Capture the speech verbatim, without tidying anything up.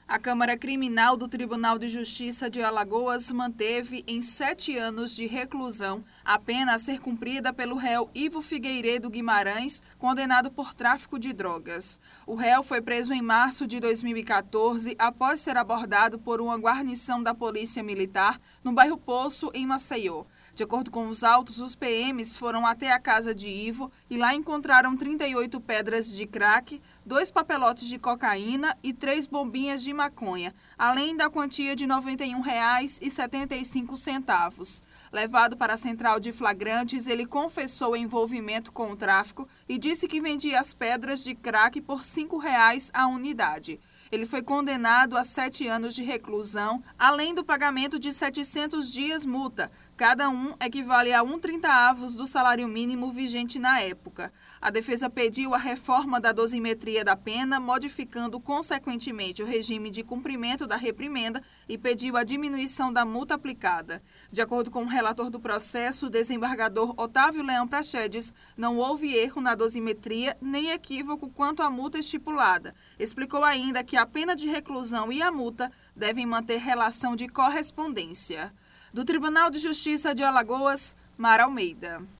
A Câmara Criminal do Tribunal de Justiça de Alagoas manteve em sete anos de reclusão a pena a ser cumprida pelo réu Ivo Figueiredo Guimarães, condenado por tráfico de drogas. O réu foi preso em março de dois mil e quatorze após ser abordado por uma guarnição da Polícia Militar no bairro Poço, em Maceió. De acordo com os autos, os P Ms foram até a casa de Ivo e lá encontraram trinta e oito pedras de crack, dois papelotes de cocaína e três bombinhas de maconha, além da quantia de noventa e um reais e setenta e cinco centavos. Levado para a central de flagrantes, ele confessou o envolvimento com o tráfico e disse que vendia as pedras de crack por cinco reais a unidade. Ele foi condenado a sete anos de reclusão, além do pagamento de setecentos dias multa. Cada um equivale a um trintaavos do salário mínimo vigente na época. A defesa pediu a reforma da dosimetria da pena, modificando consequentemente o regime de cumprimento da reprimenda e pediu a diminuição da multa aplicada. De acordo com o relator do processo, o desembargador Otávio Leão Praxedes, não houve erro na dosimetria nem equívoco quanto à multa estipulada. Explicou ainda que a pena de reclusão e a multa devem manter relação de correspondência. Do Tribunal de Justiça de Alagoas, Mara Almeida.